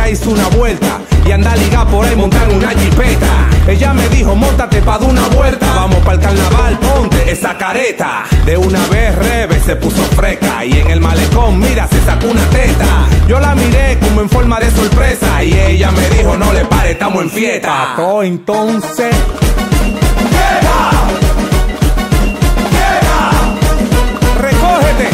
ella hizo una vuelta y anda ligada por ahí montar una jipeta. Ella me dijo, móntate pa' dar una vuelta. Vamos pa'l carnaval, ponte esa careta. De una vez Rebe se puso fresca y en el malecón, mira, se sacó una teta. Yo la miré como en forma de sorpresa y ella me dijo, no le pare, estamos en fiesta. Entonces, recógete.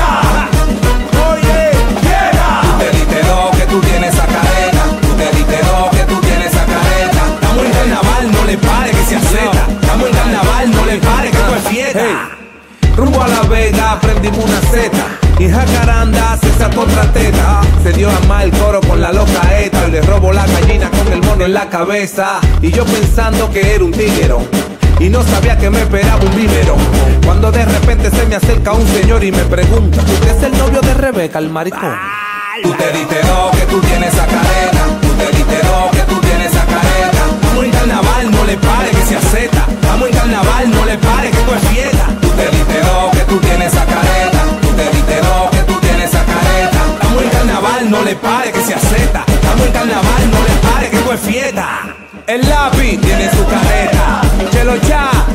Oye, tú te diste dos que tú tienes esa careta. Tú te diste dos que tú tienes esa careta. Estamos en carnaval, no le pare que se aceta. Estamos en carnaval, no le pare que esto es fiesta. Rumbo a La Vega prendimos una seta y Jacaranda se sacó otra teta. Se dio a mal el coro con la loca eta y le robó la gallina con el mono en la cabeza. Y yo pensando que era un tiguero y no sabía que me esperaba un vivero. Cuando de repente se me acerca un señor y me pregunta, ¿usted es el novio de Rebeca, el maricón? Tú te diste dos que tú tienes esa careta. Tú te diste dos que tú tienes esa careta. Estamos en carnaval, no le pare que se aceta. Estamos en carnaval, no le pare que esto es fiesta. Tú te diste dos que tú tienes esa careta. Tú te diste dos que tú tienes esa careta. Estamos en carnaval, no le pare que se aceta. Estamos en carnaval, no le pare que esto es fiesta. El lápiz tiene su careta. Chelo ya